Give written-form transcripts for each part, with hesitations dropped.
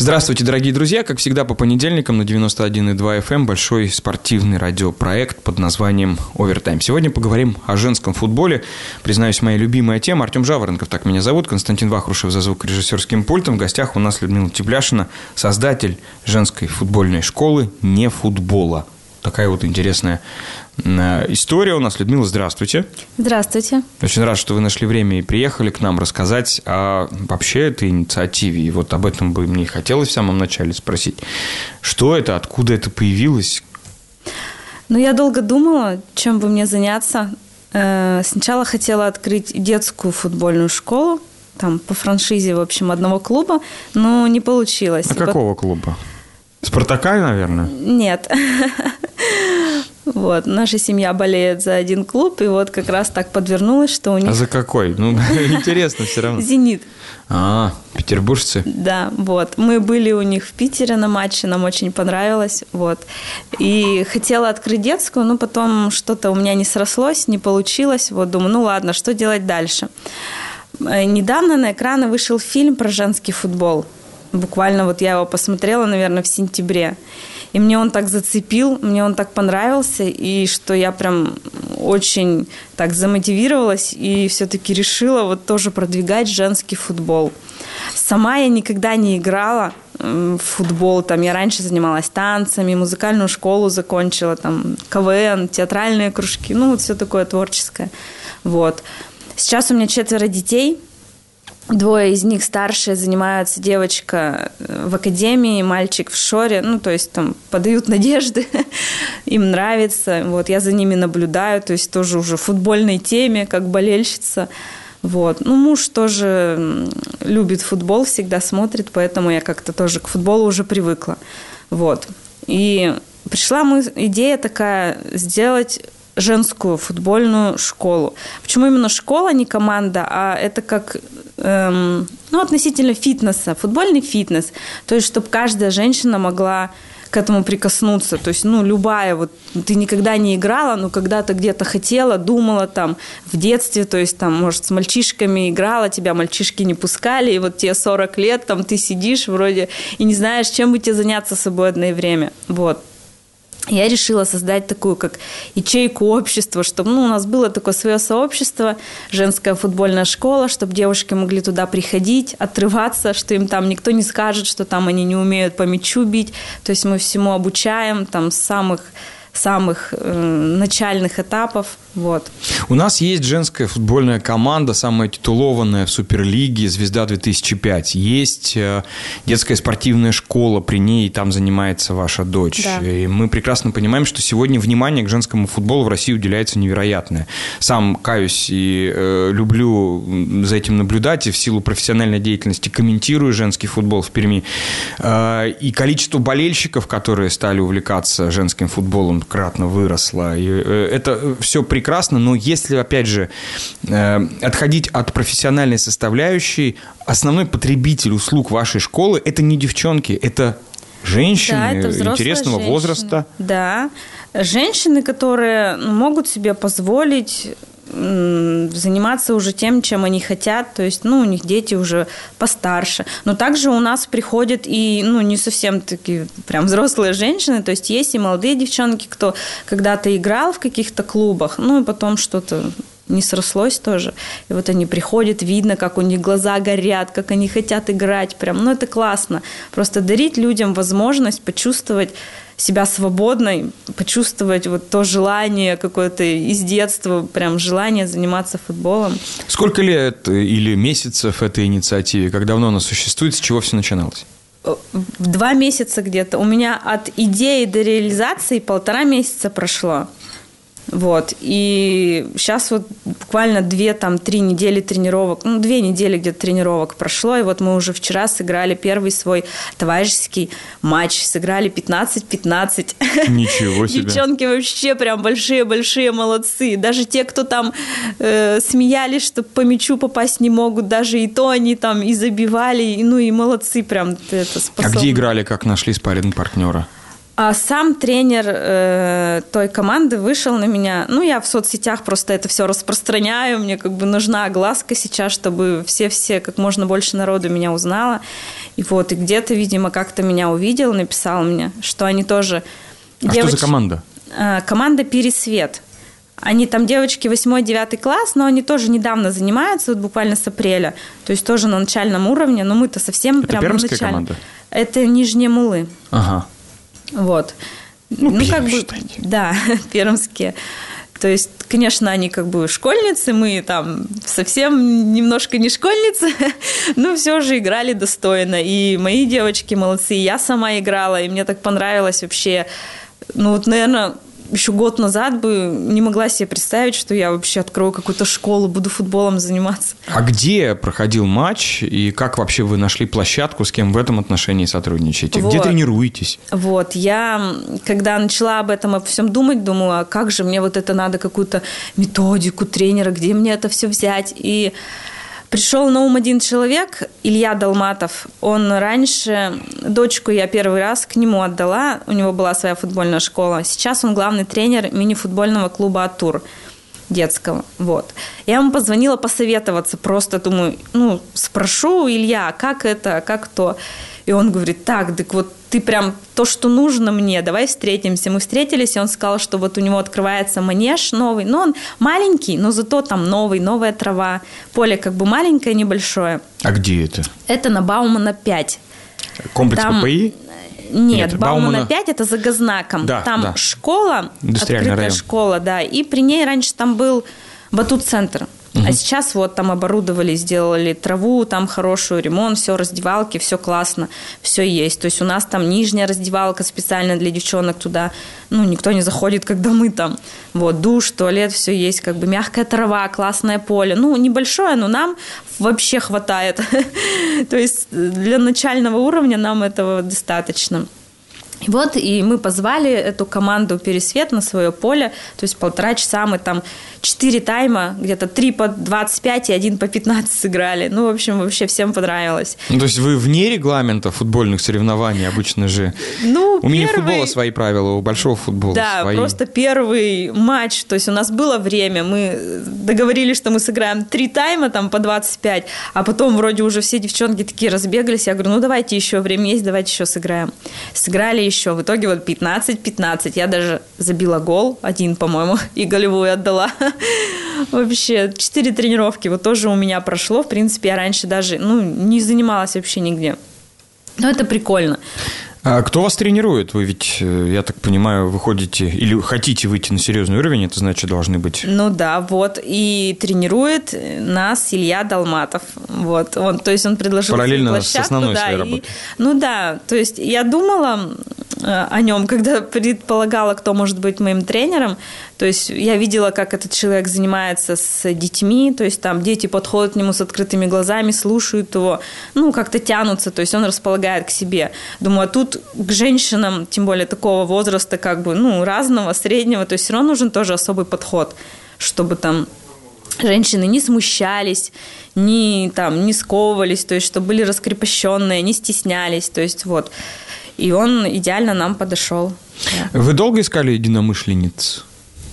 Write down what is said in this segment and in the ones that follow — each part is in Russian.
Здравствуйте, дорогие друзья! Как всегда, по понедельникам на 91,2 FM большой спортивный радиопроект под названием «Овертайм». Сегодня поговорим о женском футболе. Признаюсь, моя любимая тема. Артем Жаворонков, так меня зовут. Константин Вахрушев за звукорежиссерским пультом. В гостях у нас Людмила Тепляшина, создатель женской футбольной школы «Не футбола». Такая вот интересная история у нас. Людмила, здравствуйте. Здравствуйте. Очень рад, что вы нашли время и приехали к нам рассказать о вообще этой инициативе. И вот об этом бы мне хотелось в самом начале спросить. Что это, откуда это появилось? Я долго думала, чем бы мне заняться. Сначала хотела открыть детскую футбольную школу, там по франшизе, в общем, одного клуба, но не получилось. А какого клуба? «Спартака», наверное? Нет. Вот, наша семья болеет за один клуб, и вот как раз так подвернулось, что у них... А за какой? Интересно все равно. «Зенит». Петербуржцы? Да, вот. Мы были у них в Питере на матче, нам очень понравилось, вот. И хотела открыть детскую, но потом что-то у меня не срослось, не получилось. Вот, думаю, ладно, что делать дальше? Недавно на экраны вышел фильм про женский футбол. Буквально вот я его посмотрела, наверное, в сентябре. И мне он так зацепил, мне он так понравился, и что я прям очень так замотивировалась и все-таки решила вот тоже продвигать женский футбол. Сама я никогда не играла в футбол. Там я раньше занималась танцами, музыкальную школу закончила, там КВН, театральные кружки, вот все такое творческое. Вот. Сейчас у меня 4 детей. 2 из них старшие занимаются, девочка в академии, мальчик в шоре, то есть там подают надежды, им нравится, вот, я за ними наблюдаю, то есть тоже уже в футбольной теме, как болельщица, вот, муж тоже любит футбол, всегда смотрит, поэтому я как-то тоже к футболу уже привыкла, вот, и пришла идея такая сделать женскую футбольную школу. Почему именно школа, не команда, а это как относительно фитнеса, футбольный фитнес. То есть, чтобы каждая женщина могла к этому прикоснуться. То есть, любая, вот ты никогда не играла, но когда-то где-то хотела, думала там в детстве, то есть, там, может, с мальчишками играла, тебя мальчишки не пускали, и вот тебе 40 лет, там, ты сидишь вроде и не знаешь, чем бы тебе заняться в свободное время. Вот. Я решила создать такую, как ячейку общества, чтобы у нас было такое свое сообщество, женская футбольная школа, чтобы девушки могли туда приходить, отрываться, что им там никто не скажет, что там они не умеют по мячу бить. То есть мы всему обучаем там с самых начальных этапов. Вот. У нас есть женская футбольная команда, самая титулованная в Суперлиге, «Звезда-2005». Есть детская спортивная школа, при ней там занимается ваша дочь. Да. И мы прекрасно понимаем, что сегодня внимание к женскому футболу в России уделяется невероятное. Сам каюсь и люблю за этим наблюдать, и в силу профессиональной деятельности комментирую женский футбол в Перми. И количество болельщиков, которые стали увлекаться женским футболом, кратно выросло. И это все прекрасно, но если, опять же, отходить от профессиональной составляющей, основной потребитель услуг вашей школы – это не девчонки, это женщины, да, это интересного женщины. Возраста. Да, женщины, которые могут себе позволить заниматься уже тем, чем они хотят, то есть, у них дети уже постарше. Но также у нас приходят и, не совсем такие прям взрослые женщины, то есть, есть и молодые девчонки, кто когда-то играл в каких-то клубах, и потом что-то не срослось тоже. И вот они приходят, видно, как у них глаза горят, как они хотят играть прям. Это классно. Просто дарить людям возможность почувствовать себя свободной, почувствовать вот то желание какое-то из детства, прям желание заниматься футболом. Сколько лет или месяцев этой инициативе? Как давно она существует? С чего все начиналось? 2 месяца где-то. У меня от идеи до реализации 1,5 месяца прошло. Вот. И сейчас вот буквально 2-3 недели тренировок, 2 недели где-то тренировок прошло, и вот мы уже вчера сыграли первый свой товарищеский матч, сыграли 15-15. Ничего себе. Девчонки вообще прям большие-большие молодцы. Даже те, кто там смеялись, что по мячу попасть не могут, даже и то они там и забивали, и молодцы прям. Это способны. А где играли, как нашли спарринг-партнера? А сам тренер той команды вышел на меня. Ну, я в соцсетях просто это все распространяю. Мне как бы нужна огласка сейчас, чтобы все как можно больше народу меня узнало. И вот, и где-то, видимо, как-то меня увидел, написал мне, что они тоже... Что за команда? Команда «Пересвет». Они там девочки 8-9 класс, но они тоже недавно занимаются, вот буквально с апреля. То есть тоже на начальном уровне, но мы-то совсем это прям на начальном. Это пермская команда? Это Нижние Муллы. Ага. Вот. Ну как бы, считайте. Да, пермские. То есть, конечно, они как бы школьницы, мы там совсем немножко не школьницы, но все же играли достойно. И мои девочки молодцы, и я сама играла, и мне так понравилось вообще. Ну вот, наверное, еще год назад бы не могла себе представить, что я вообще открою какую-то школу, буду футболом заниматься. А где проходил матч и как вообще вы нашли площадку, с кем в этом отношении сотрудничаете? Вот. Где тренируетесь? Вот, я, когда начала об этом, обо всем думать, думаю, а как же мне вот это надо, какую-то методику тренера, где мне это все взять? И пришел на ум один человек, Илья Долматов. Он раньше, дочку я первый раз к нему отдала, у него была своя футбольная школа. Сейчас он главный тренер мини-футбольного клуба «Атур» детского. Вот. Я ему позвонила посоветоваться, просто думаю, спрошу Илья, как это, как то. И он говорит, так вот ты прям то, что нужно мне, давай встретимся. Мы встретились, и он сказал, что вот у него открывается манеж новый. Но он маленький, но зато там новая трава. Поле как бы маленькое, небольшое. А где это? Это на Баумана 5. Комплекс там... ППИ? Нет, Баумана 5 это за Гознаком. Да, там да. школа, открытая район. школа, да. И при ней раньше там был батут-центр. А сейчас вот там оборудовали, сделали траву, там хороший ремонт, все, раздевалки, все классно, все есть. То есть у нас там нижняя раздевалка специально для девчонок, туда никто не заходит, когда мы там. Вот, душ, туалет, все есть, как бы мягкая трава, классное поле. Небольшое, но нам вообще хватает. То есть для начального уровня нам этого достаточно. Вот, и мы позвали эту команду «Пересвет» на свое поле, то есть 1,5 часа мы там 4 тайма, где-то 3 по 25 и 1 по 15 сыграли. В общем, вообще всем понравилось. То есть вы вне регламента футбольных соревнований обычно же? У мини-футбола свои правила, у большого футбола свои. Да, просто первый матч, то есть у нас было время, мы договорились, что мы сыграем 3 тайма там по 25, а потом вроде уже все девчонки такие разбегались, я говорю, давайте еще время есть, давайте еще сыграем. Сыграли еще, в итоге вот 15-15, я даже забила гол, 1, по-моему, и голевую отдала. Вообще, 4 тренировки вот тоже у меня прошло, в принципе, я раньше даже, не занималась вообще нигде. Но это прикольно. А кто вас тренирует? Вы ведь, я так понимаю, выходите или хотите выйти на серьезный уровень, это значит, должны быть... Да, вот. И тренирует нас Илья Долматов. Вот. То есть он предложил параллельно площадку, с основной своей работой. То есть я думала о нем, когда предполагала, кто может быть моим тренером. То есть я видела, как этот человек занимается с детьми, то есть там дети подходят к нему с открытыми глазами, слушают его, как-то тянутся, то есть он располагает к себе. Думаю, а тут к женщинам, тем более такого возраста, как бы, разного, среднего, то есть все равно нужен тоже особый подход, чтобы там женщины не смущались, не сковывались, то есть чтобы были раскрепощенные, не стеснялись, то есть вот. И он идеально нам подошел. Да. Вы долго искали единомышленниц?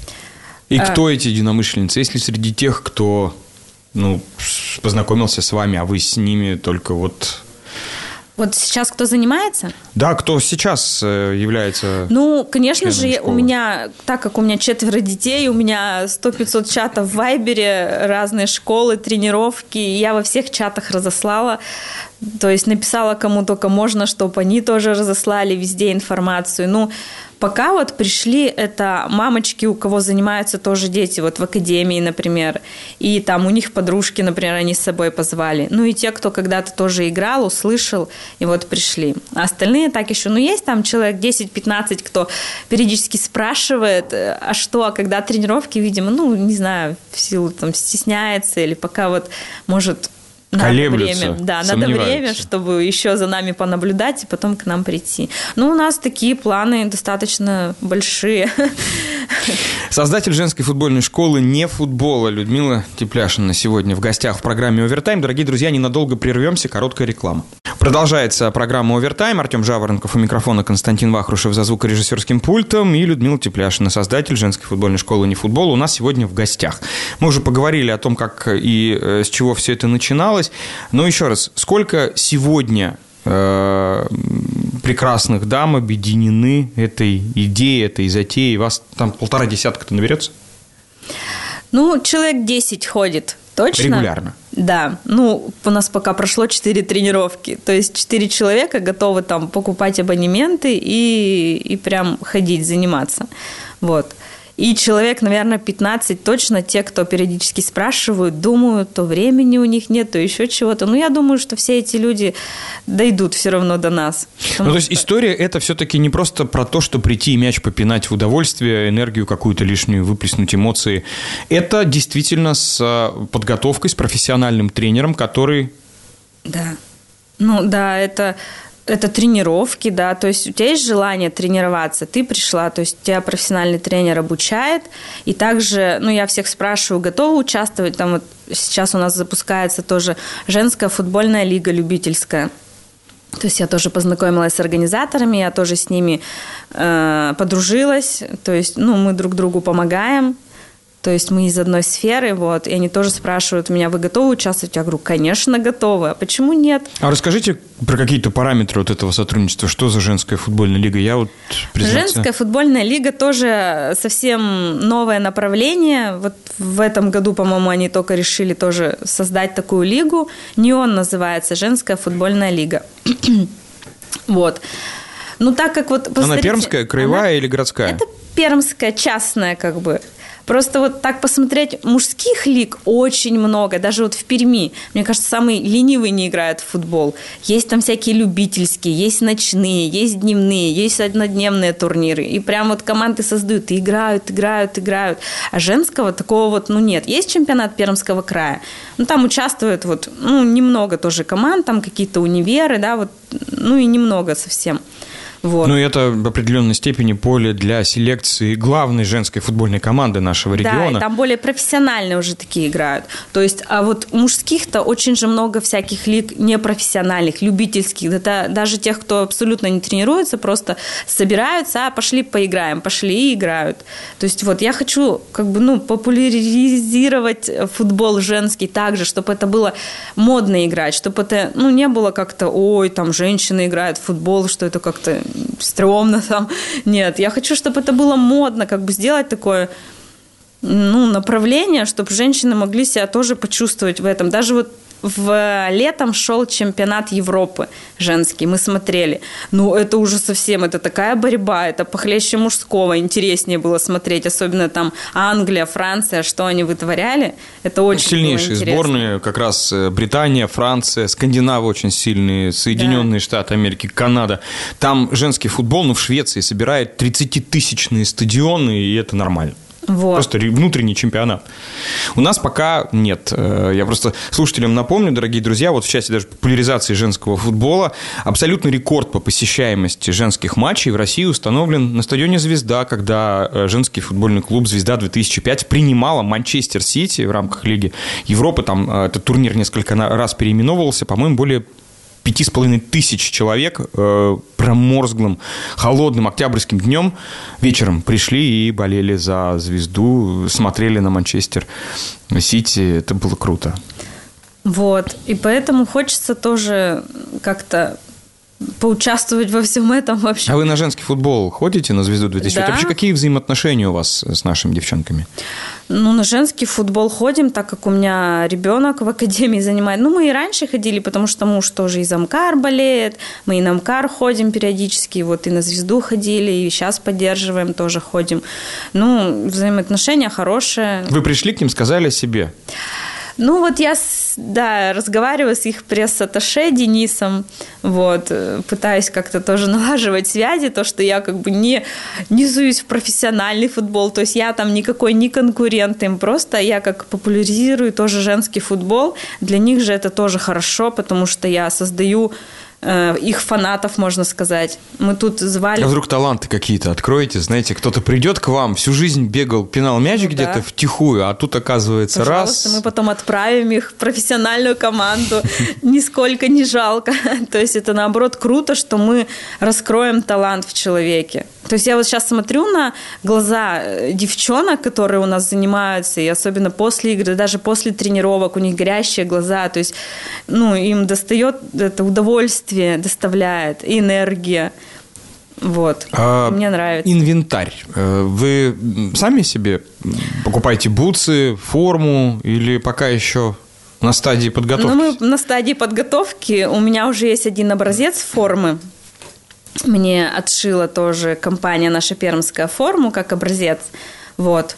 И кто эти единомышленницы? Есть ли среди тех, кто познакомился с вами, а вы с ними только вот... Вот сейчас кто занимается? Да, кто сейчас является... конечно же, школы? у меня, так как у меня 4 детей, у меня 100-500 чатов в Вайбере, разные школы, тренировки, я во всех чатах разослала, то есть написала кому только можно, чтобы они тоже разослали везде информацию. Пока вот пришли, это мамочки, у кого занимаются тоже дети, вот в академии, например, и там у них подружки, например, они с собой позвали. И те, кто когда-то тоже играл, услышал, и вот пришли. А остальные так еще, есть там человек 10-15, кто периодически спрашивает, а когда тренировки, видимо, не знаю, в силу там стесняется или пока вот может... Надо время, надо время, чтобы еще за нами понаблюдать и потом к нам прийти. У нас такие планы достаточно большие. Создатель женской футбольной школы «Не футбола» Людмила Тепляшина сегодня в гостях в программе «Овертайм». Дорогие друзья, ненадолго прервемся, короткая реклама. Продолжается программа «Овертайм». Артем Жаворонков у микрофона, Константин Вахрушев за звукорежиссерским пультом и Людмила Тепляшина, создатель женской футбольной школы «Нефутбол», у нас сегодня в гостях. Мы уже поговорили о том, как и с чего все это начиналось. Но еще раз, сколько сегодня прекрасных дам объединены этой идеей, этой затеей? Вас там 1,5 десятка-то наберется? Ну, человек 10 ходит. Точно? Регулярно? Да. Ну, у нас пока прошло 4 тренировки. То есть 4 человека готовы там покупать абонементы и прям ходить, заниматься. Вот. И человек, наверное, 15 точно те, кто периодически спрашивают, думают, то времени у них нет, то еще чего-то. Но я думаю, что все эти люди дойдут все равно до нас. Ну, то есть история – это все-таки не просто про то, что прийти и мяч попинать в удовольствие, энергию какую-то лишнюю, выплеснуть эмоции. Это действительно с подготовкой, с профессиональным тренером, который… Да. Ну, да, это тренировки, да, то есть у тебя есть желание тренироваться, ты пришла, то есть тебя профессиональный тренер обучает, и также, ну, я всех спрашиваю, готовы участвовать, там вот сейчас у нас запускается тоже женская футбольная лига любительская, то есть я тоже познакомилась с организаторами, я тоже с ними подружилась, то есть, ну, мы друг другу помогаем. То есть мы из одной сферы, вот, и они тоже спрашивают меня, вы готовы участвовать? Я говорю, конечно, готовы. А почему нет? А расскажите про какие-то параметры вот этого сотрудничества. Что за женская футбольная лига? Я вот, признаться... Женская футбольная лига тоже совсем новое направление. Вот в этом году, по-моему, они только решили тоже создать такую лигу. НИОН называется, женская футбольная лига. Вот. Ну, так как вот... Она пермская, краевая или городская? Это пермская, частная, как бы. Просто вот так посмотреть, мужских лиг очень много, даже вот в Перми. Мне кажется, самые ленивые не играют в футбол. Есть там всякие любительские, есть ночные, есть дневные, есть однодневные турниры. И прям вот команды создают, и играют. А женского такого вот, ну, нет. Есть чемпионат Пермского края, ну, там участвуют вот, ну, немного тоже команд, там какие-то универы, да, вот, ну, и немного совсем. Вот. Ну, это в определенной степени поле для селекции главной женской футбольной команды нашего региона. Да, и там более профессиональные уже такие играют. То есть, а вот мужских-то очень же много всяких лиг непрофессиональных, любительских. Это даже тех, кто абсолютно не тренируется, просто собираются, пошли поиграем, пошли и играют. То есть, вот я хочу как бы, ну, популяризировать футбол женский также, чтобы это было модно играть, чтобы это, ну, не было как-то, ой, там женщины играют в футбол, что это как-то стрёмно там. Нет, я хочу, чтобы это было модно, как бы сделать такое, ну, направление, чтобы женщины могли себя тоже почувствовать в этом. Даже вот летом шел чемпионат Европы женский, мы смотрели. Ну, это уже совсем, это такая борьба, это похлеще мужского, интереснее было смотреть, особенно там Англия, Франция, что они вытворяли, это очень сильнейшие сборные, как раз Британия, Франция, Скандинавы очень сильные, Соединенные Штаты Америки, Канада. Там женский футбол, ну, в Швеции собирает 30-тысячные стадионы, и это нормально. Вот. Просто внутренний чемпионат. У нас пока нет. Я просто слушателям напомню, дорогие друзья, вот в части даже популяризации женского футбола абсолютный рекорд по посещаемости женских матчей в России установлен на стадионе «Звезда», когда женский футбольный клуб «Звезда-2005» принимала Манчестер Сити в рамках Лиги Европы. Там этот турнир несколько раз переименовывался, по-моему, более 5500 человек проморзглым, холодным октябрьским днем вечером пришли и болели за «Звезду», смотрели на Манчестер Сити. Это было круто. Вот. И поэтому хочется тоже как-то поучаствовать во всем этом вообще. А вы на женский футбол ходите, на «Звезду-2005»? Да. Вообще, какие взаимоотношения у вас с нашими девчонками? Ну, на женский футбол ходим, так как у меня ребенок в академии занимает. Ну, мы и раньше ходили, потому что муж тоже из Амкар болеет. Мы и на Амкар ходим периодически, вот и на «Звезду» ходили, и сейчас поддерживаем, тоже ходим. Ну, взаимоотношения хорошие. Вы пришли к ним, сказали о себе? Ну, вот я, разговариваю с их пресс-атташе Денисом, вот, пытаюсь как-то тоже налаживать связи, то, что я как бы не суюсь в профессиональный футбол, то есть я там никакой не конкурент им, просто я как популяризирую тоже женский футбол, для них же это тоже хорошо, потому что я создаю их фанатов, можно сказать. Мы тут звали... А вдруг таланты какие-то откроете? Знаете, кто-то придет к вам, всю жизнь бегал, пинал мяч где-то втихую, а тут, оказывается, пожалуйста, раз... мы потом отправим их в профессиональную команду. Нисколько не жалко. То есть это, наоборот, круто, что мы раскроем талант в человеке. То есть я вот сейчас смотрю на глаза девчонок, которые у нас занимаются, и особенно после игры, даже после тренировок, у них горящие глаза. То есть, им достает это удовольствие, доставляет, и энергия. Вот. Мне нравится. Инвентарь. Вы сами себе покупаете бутсы, форму или пока еще на стадии подготовки? Мы на стадии подготовки. У меня уже есть один образец формы. Мне отшила тоже компания наша пермская форму как образец. Вот.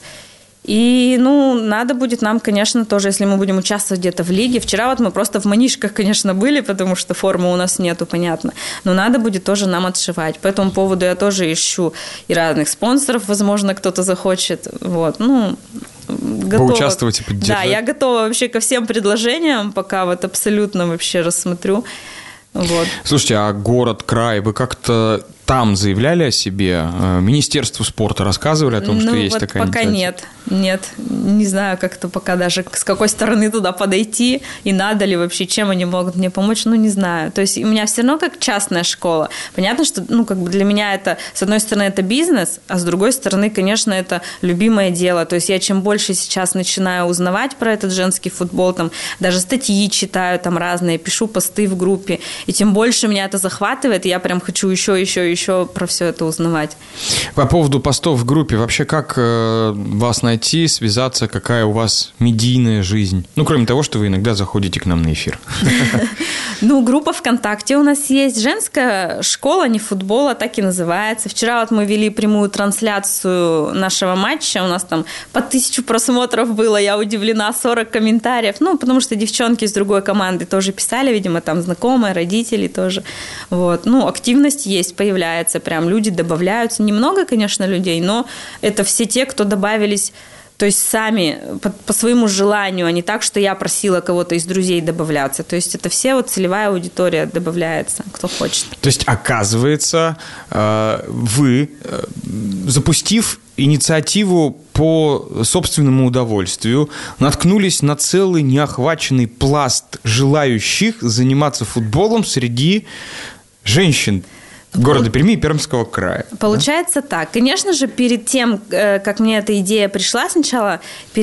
И, надо будет нам, конечно, тоже, если мы будем участвовать где-то в лиге. Вчера вот мы просто в манишках, конечно, были, потому что формы у нас нету, понятно. Но надо будет тоже нам отшивать. По этому поводу я тоже ищу и разных спонсоров, возможно, кто-то захочет. Вот, готова. Поучаствовать и поддержать. Да, я готова вообще ко всем предложениям, пока вот абсолютно вообще рассмотрю. Вот. Слушайте, а город, край, вы как-то там заявляли о себе? Министерству спорта рассказывали о том, что есть такая пока инициатива? Нет, не знаю, как-то пока даже с какой стороны туда подойти, и надо ли вообще, чем они могут мне помочь, не знаю. То есть у меня все равно как частная школа. Понятно, что для меня это, с одной стороны, это бизнес, а с другой стороны, конечно, это любимое дело. То есть я чем больше сейчас начинаю узнавать про этот женский футбол, там даже статьи читаю там разные, пишу посты в группе, и тем больше меня это захватывает, и я прям хочу еще про все это узнавать. По поводу постов в группе, вообще как вас найти, связаться, какая у вас медийная жизнь? Кроме того, что вы иногда заходите к нам на эфир. Группа ВКонтакте у нас есть. Женская школа не футбола, так и называется. Вчера вот мы вели прямую трансляцию нашего матча. У нас там по 1000 просмотров было. Я удивлена, 40 комментариев. Потому что девчонки из другой команды тоже писали, видимо, там знакомые, родители тоже. Вот. Активность есть, появляется. Прям люди добавляются. Немного, конечно, людей, но это все те, кто добавились, то есть сами по своему желанию, а не так, что я просила кого-то из друзей добавляться. То есть это все целевая аудитория добавляется, кто хочет. То есть, оказывается, вы, запустив инициативу по собственному удовольствию, наткнулись на целый неохваченный пласт желающих заниматься футболом среди женщин города Перми и Пермского края. Получается так. Конечно же, перед тем, как мне эта идея пришла сначала,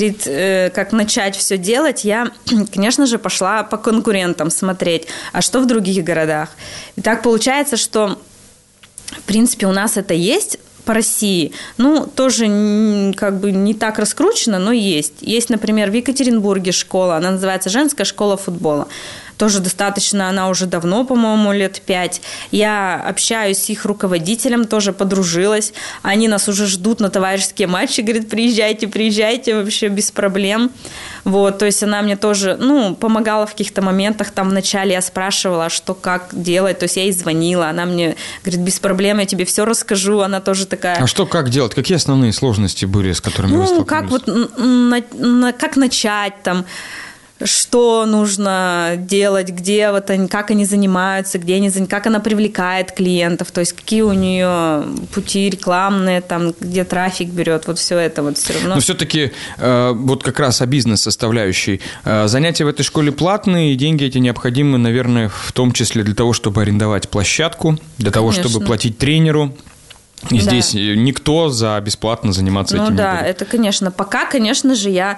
как начать все делать, я, конечно же, пошла по конкурентам смотреть, а что в других городах. И так получается, что, в принципе, у нас это есть по России. Тоже не так раскручено, но есть. Есть, например, в Екатеринбурге школа, она называется «Женская школа футбола». Тоже достаточно, она уже давно, по-моему, лет 5. Я общаюсь с их руководителем, тоже подружилась. Они нас уже ждут на товарищеские матчи, говорят, приезжайте, вообще без проблем. Вот, то есть она мне тоже, помогала в каких-то моментах. Там вначале я спрашивала, что, как делать. То есть я ей звонила, она мне говорит, без проблем, я тебе все расскажу. Она тоже такая... А что, как делать? Какие основные сложности были, с которыми вы столкнулись? Как начать там... Что нужно делать, где как они занимаются, как она привлекает клиентов, то есть какие у нее пути рекламные, там, где трафик берет, все это все равно. Но все-таки как раз о бизнес-составляющей. Занятия в этой школе платные, и деньги эти необходимы, наверное, в том числе для того, чтобы арендовать площадку, для того, чтобы платить тренеру. И здесь никто за бесплатно заниматься этим не будет. Это, конечно. Пока, конечно же, я...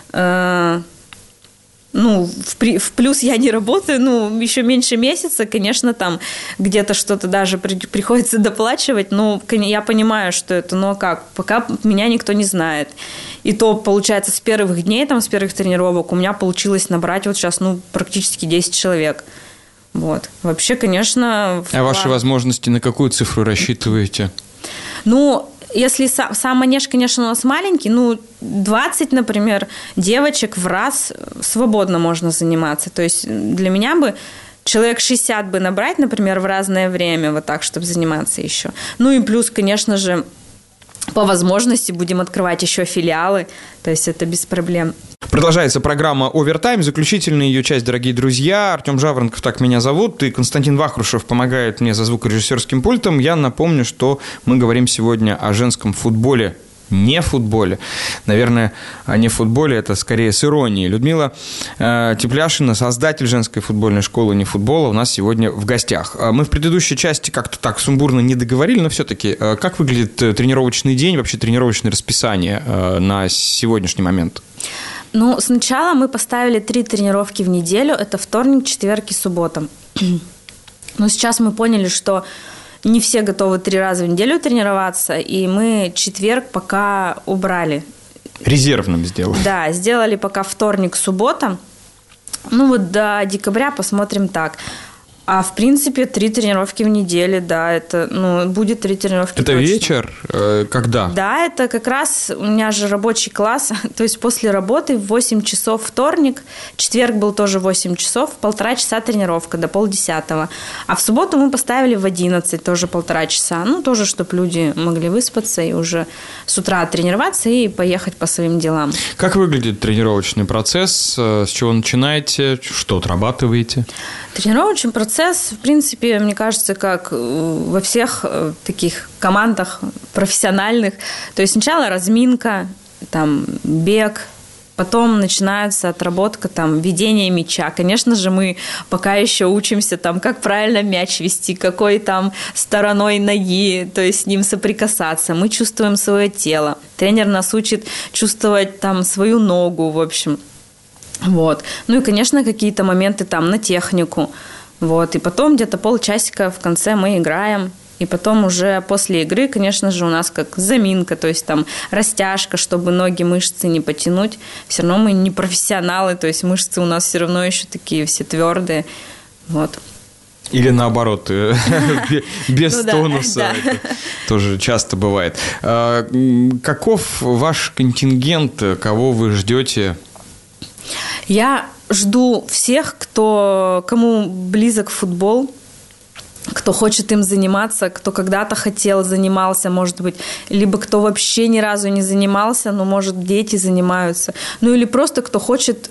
в плюс я не работаю, еще меньше месяца, конечно, там где-то что-то даже приходится доплачивать, но я понимаю, что это, пока меня никто не знает. И то, получается, с первых дней, с первых тренировок у меня получилось набрать сейчас, практически 10 человек. Вот. Вообще, конечно... А ваши возможности на какую цифру рассчитываете? Если сам манеж, конечно, у нас маленький, 20, например, девочек в раз свободно можно заниматься. То есть для меня бы человек 60 бы набрать, например, в разное время, вот так, чтобы заниматься еще. И плюс, конечно же, по возможности будем открывать еще филиалы, то есть это без проблем. Продолжается программа «Овертайм». Заключительная ее часть, дорогие друзья. Артем Жаворонков, так меня зовут, и Константин Вахрушев помогает мне за звукорежиссерским пультом. Я напомню, что мы говорим сегодня о женском футболе. Не футболе. Наверное, не футболе, это скорее с иронией. Людмила Тепляшина, создатель женской футбольной школы «Не футбола», у нас сегодня в гостях. Мы в предыдущей части как-то так сумбурно не договорили, но все-таки как выглядит тренировочный день, вообще тренировочное расписание на сегодняшний момент? Ну, сначала мы поставили 3 тренировки в неделю. Это вторник, четверг и суббота. Но сейчас мы поняли, что не все готовы 3 раза в неделю тренироваться, и мы четверг пока убрали. Резервным сделали. Да, сделали пока вторник, суббота. Ну вот до декабря посмотрим так. А в принципе 3 тренировки в неделю, да, это, будет 3 тренировки. Это точно. Вечер? Когда? Да, это как раз у меня же рабочий класс, то есть после работы в 8 часов вторник, четверг был тоже 8 часов, 1,5 часа тренировка до 9:30. А в субботу мы поставили в 11, тоже 1,5 часа, тоже, чтобы люди могли выспаться и уже с утра тренироваться и поехать по своим делам. Как выглядит тренировочный процесс? С чего начинаете? Что отрабатываете? Тренировочный процесс, в принципе, мне кажется, как во всех таких командах профессиональных. То есть сначала разминка, там, бег, потом начинается отработка, там, ведение мяча. Конечно же, мы пока еще учимся, там, как правильно мяч вести, какой там стороной ноги, то есть с ним соприкасаться. Мы чувствуем свое тело. Тренер нас учит чувствовать там свою ногу, в общем. Вот. Ну и, конечно, какие-то моменты там на технику. Вот. И потом где-то полчасика в конце мы играем. И потом уже после игры, конечно же, у нас как заминка, то есть там растяжка, чтобы ноги, мышцы не потянуть. Все равно мы не профессионалы, то есть мышцы у нас все равно еще такие все твердые. Вот. Или наоборот, без тонуса. Это тоже часто бывает. Каков ваш контингент, кого вы ждете? Я жду всех, кому близок футбол, кто хочет им заниматься, кто когда-то хотел, занимался, может быть, либо кто вообще ни разу не занимался, но, может, дети занимаются. Или просто кто хочет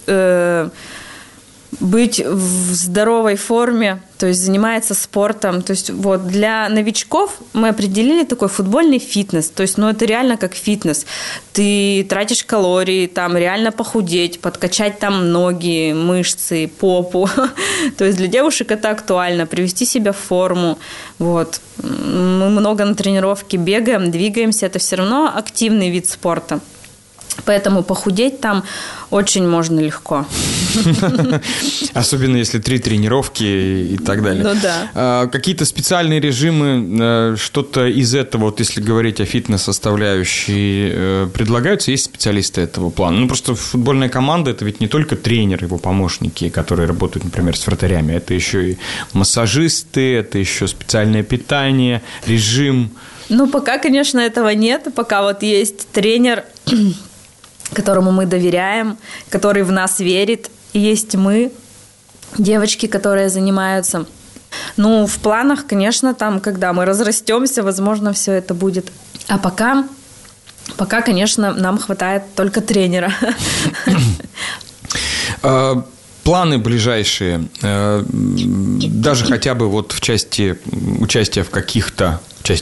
быть в здоровой форме, то есть занимается спортом. То есть вот для новичков мы определили такой футбольный фитнес. То есть, это реально как фитнес. Ты тратишь калории, там реально похудеть, подкачать там ноги, мышцы, попу. То есть для девушек это актуально, привести себя в форму. Вот. Мы много на тренировке бегаем, двигаемся. Это все равно активный вид спорта. Поэтому похудеть там очень можно легко. Особенно если 3 тренировки и так далее. Ну да. Какие-то специальные режимы, что-то из этого, вот если говорить о фитнес-составляющей, предлагаются? Есть специалисты этого плана? Просто футбольная команда – это ведь не только тренер, его помощники, которые работают, например, с вратарями. Это еще и массажисты, это еще специальное питание, режим. Пока, конечно, этого нет. Пока вот есть тренер, которому мы доверяем, который в нас верит. И есть мы, девочки, которые занимаются. В планах, конечно, там, когда мы разрастемся, возможно, все это будет. А пока, конечно, нам хватает только тренера. Планы ближайшие, даже хотя бы вот в части участия в каких-то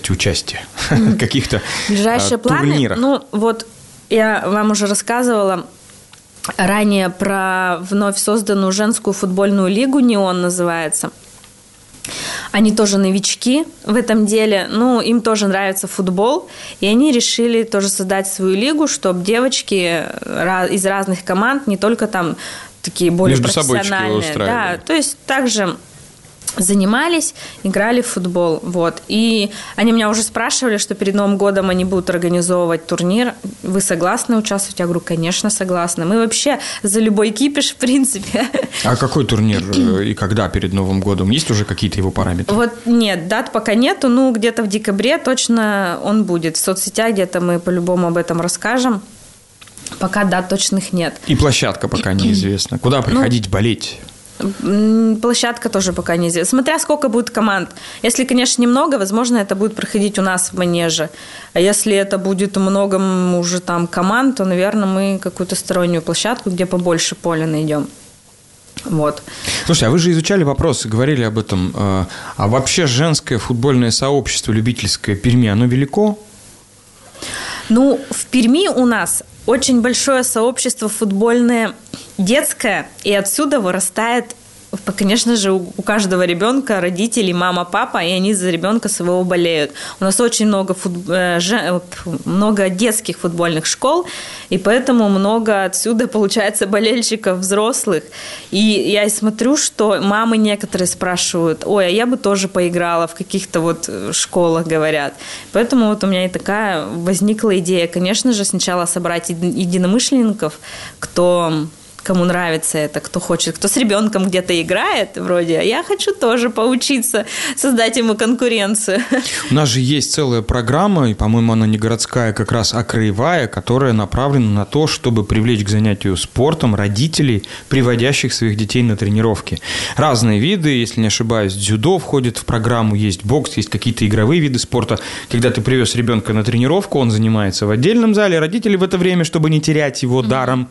ближайшие турнирах. Планы, я вам уже рассказывала ранее про вновь созданную женскую футбольную лигу, «Неон» называется. Они тоже новички в этом деле, им тоже нравится футбол, и они решили тоже создать свою лигу, чтобы девочки из разных команд, не только там такие более профессиональные, да, то есть также занимались, играли в футбол. Вот. И они меня уже спрашивали, что перед Новым годом они будут организовывать турнир. Вы согласны участвовать? Я говорю, конечно, согласна. Мы вообще за любой кипиш, в принципе. А какой турнир и когда перед Новым годом? Есть уже какие-то его параметры? Нет, дат пока нету. Где-то в декабре точно он будет. В соцсетях где-то мы по-любому об этом расскажем. Пока дат точных нет. И площадка пока неизвестна. Куда приходить болеть? Площадка тоже пока не сделана. Смотря сколько будет команд. Если, конечно, немного, возможно, это будет проходить у нас в манеже. А если это будет много уже там команд, то, наверное, мы какую-то стороннюю площадку, где побольше поля найдем. Вот. Слушай, а вы же изучали вопросы, говорили об этом. А вообще женское футбольное сообщество любительское Перми, оно велико? Ну, в Перми у нас очень большое сообщество футбольное детское, и отсюда вырастает, конечно же, у каждого ребенка родители, мама, папа, и они за ребенка своего болеют. У нас очень много детских футбольных школ, и поэтому много отсюда получается болельщиков взрослых. И я смотрю, что мамы некоторые спрашивают: ой, а я бы тоже поиграла в каких-то вот школах, говорят. Поэтому вот у меня и такая возникла идея, конечно же, сначала собрать единомышленников, кому нравится это, кто хочет, кто с ребенком где-то играет, вроде, а я хочу тоже поучиться, создать ему конкуренцию. У нас же есть целая программа, и, по-моему, она не городская, как раз, а краевая, которая направлена на то, чтобы привлечь к занятию спортом родителей, приводящих своих детей на тренировки. Разные виды, если не ошибаюсь, дзюдо входит в программу, есть бокс, есть какие-то игровые виды спорта. Когда ты привез ребенка на тренировку, он занимается в отдельном зале, родители в это время, чтобы не терять его даром,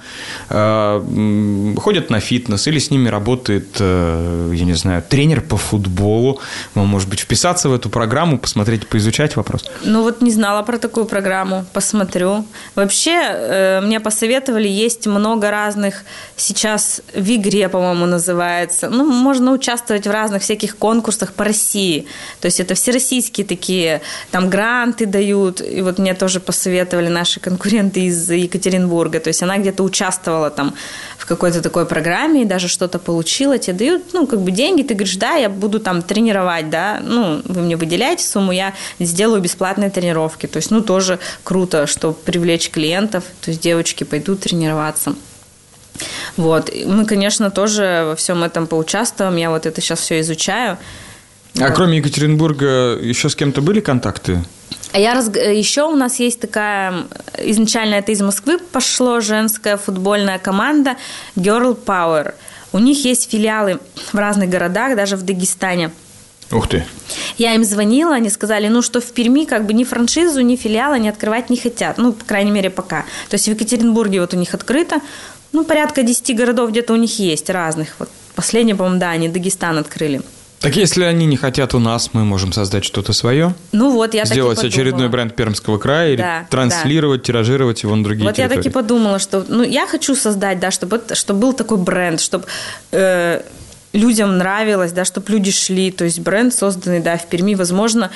ходят на фитнес, или с ними работает, я не знаю, тренер по футболу. Может быть, вписаться в эту программу, посмотреть, поизучать вопрос? Ну, вот не знала про такую программу, посмотрю. Вообще, мне посоветовали, есть много разных сейчас в игре, по-моему, называется. Ну, можно участвовать в разных всяких конкурсах по России. То есть это всероссийские такие, там гранты дают. И вот мне тоже посоветовали наши конкуренты из Екатеринбурга. То есть она где-то участвовала там в какой-то такой программе и даже что-то получила, тебе дают, деньги, ты говоришь, да, я буду там тренировать, да, вы мне выделяете сумму, я сделаю бесплатные тренировки, то есть, тоже круто, чтобы привлечь клиентов, то есть девочки пойдут тренироваться. Вот, мы, конечно, тоже во всем этом поучаствуем, я вот это сейчас все изучаю. А вот. Кроме Екатеринбурга еще с кем-то были контакты? Еще у нас есть такая, изначально это из Москвы пошло, женская футбольная команда Girl Power. У них есть филиалы в разных городах, даже в Дагестане. Ух ты! Я им звонила, они сказали, что в Перми ни франшизу, ни филиалы они открывать не хотят. По крайней мере, пока. То есть в Екатеринбурге вот у них открыто, порядка 10 городов где-то у них есть разных. Вот последний, по-моему, да, они Дагестан открыли. Так если они не хотят у нас, мы можем создать что-то свое? Я сделать так и очередной бренд Пермского края, да, или транслировать, тиражировать его на другие территории. Вот я так и подумала, что я хочу создать, да, чтобы был такой бренд, чтобы людям нравилось, да, чтобы люди шли. То есть бренд созданный, да, в Перми, возможно,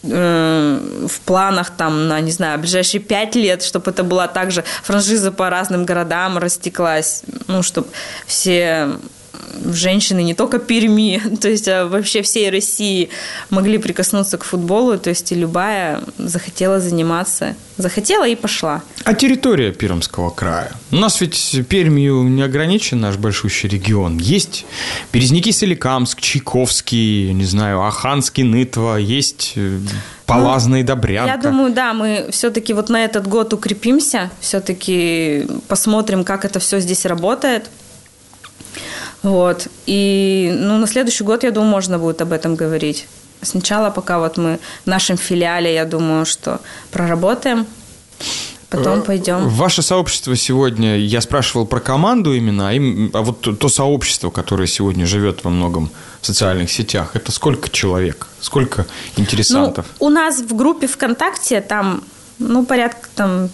в планах там на, не знаю, ближайшие 5 лет, чтобы это была также франшиза по разным городам растеклась, чтобы все женщины не только Перми, то есть а вообще всей России могли прикоснуться к футболу, то есть и любая захотела заниматься, захотела и пошла. А территория Пермского края? У нас ведь Пермью не ограничен наш большущий регион. Есть Березники, Соликамск, Чайковский, не знаю, Аханский, Нытва, есть Полазный, Добрянка. Я думаю, да, мы все-таки вот на этот год укрепимся, все-таки посмотрим, как это все здесь работает. Вот. И на следующий год, я думаю, можно будет об этом говорить. Сначала, пока вот мы в нашем филиале, я думаю, что проработаем, потом пойдем. Ваше сообщество сегодня, я спрашивал про команду именно, а вот то сообщество, которое сегодня живет во многом в социальных сетях, это сколько человек? Сколько интересантов? У нас в группе ВКонтакте там порядка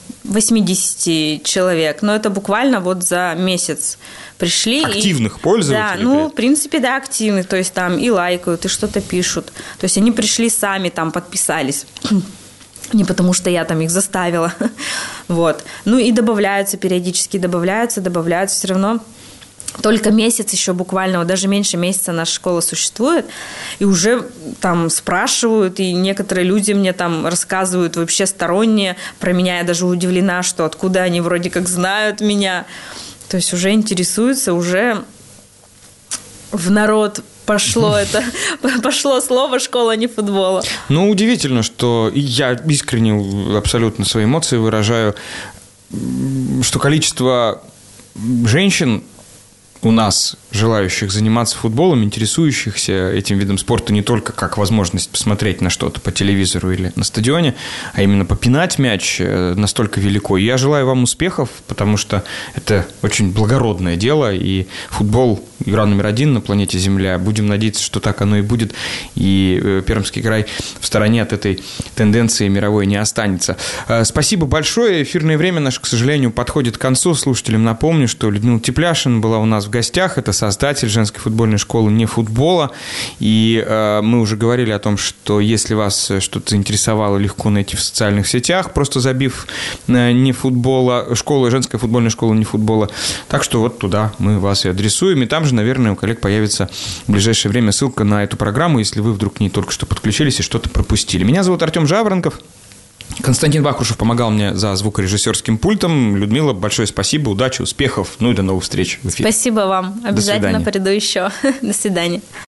80 человек, но это буквально вот за месяц пришли. Активных пользователей? Да, в принципе, да, активных, то есть там и лайкают, и что-то пишут. То есть они пришли сами, там подписались. Не потому, что я там их заставила. Вот. И добавляются, периодически добавляются все равно. Только месяц еще буквально, даже меньше месяца наша школа существует, и уже там спрашивают, и некоторые люди мне там рассказывают вообще сторонние про меня. Я даже удивлена, что откуда они вроде как знают меня. То есть уже интересуются, уже в народ пошло слово «школа не футбола». Удивительно, что я искренне абсолютно свои эмоции выражаю, что количество женщин у нас желающих заниматься футболом, интересующихся этим видом спорта не только как возможность посмотреть на что-то по телевизору или на стадионе, а именно попинать мяч, настолько велико. И я желаю вам успехов, потому что это очень благородное дело, и футбол – игра номер 1 на планете Земля. Будем надеяться, что так оно и будет, и Пермский край в стороне от этой тенденции мировой не останется. Спасибо большое. Эфирное время наше, к сожалению, подходит к концу. Слушателям напомню, что Людмила Тепляшина была у нас в гостях. Это создатель женской футбольной школы «Не футбола». И мы уже говорили о том, что если вас что-то заинтересовало, легко найти в социальных сетях, просто забив «Не футбола», женская футбольная школа «Не футбола». Так что вот туда мы вас и адресуем. И там же, наверное, у коллег появится в ближайшее время ссылка на эту программу, если вы вдруг к ней только что подключились и что-то пропустили. Меня зовут Артем Жаворонков. Константин Вахрушев помогал мне за звукорежиссерским пультом. Людмила, большое спасибо, удачи, успехов, ну и до новых встреч в эфире. Спасибо вам. Обязательно приду еще. До свидания.